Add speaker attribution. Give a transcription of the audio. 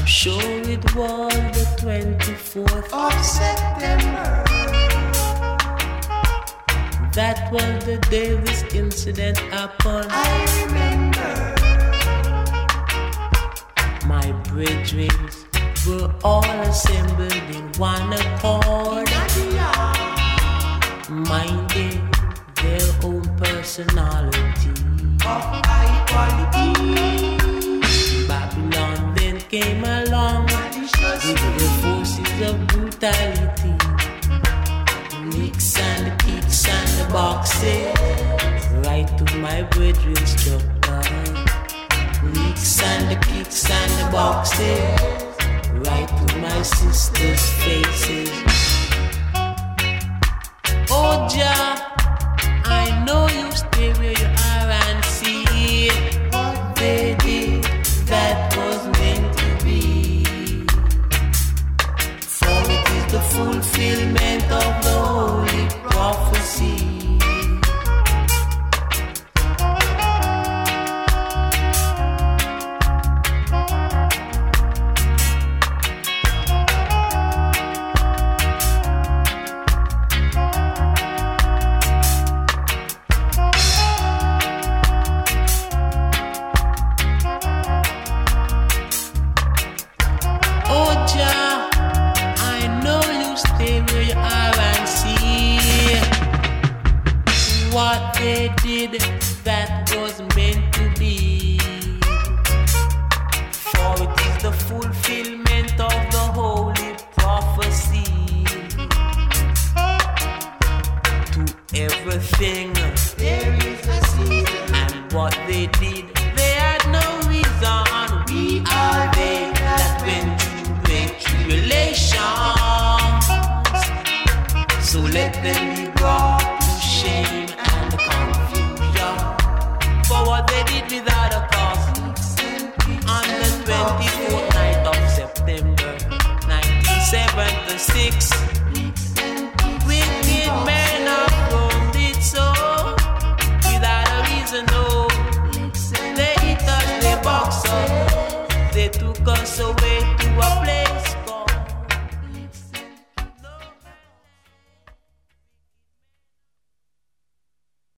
Speaker 1: sure it was the 24th of September. That was the day this incident happened. I remember. My brethren were all assembled in one accord, minding their own personality of high quality. Babylon then came along with the forces of brutality. Licks and the kicks and the boxes, right to my brethren's structure. Licks and the kicks and the boxes, right to my sister's faces. Oh Jah, I know you stay where you are and see what they did that was meant to be. For it is the fulfillment of the holy prophecy. What they did that was meant to be. For it is the fulfillment of the holy prophecy. To everything there is a season, and what they did, they had no reason. We are they that went through great tribulations. So let them be brought to shame. For what they did without a cause. On the 24th night of September 1976, wicked men of Rome did so without a reason, no. They hit us, they boxed us, they took us away.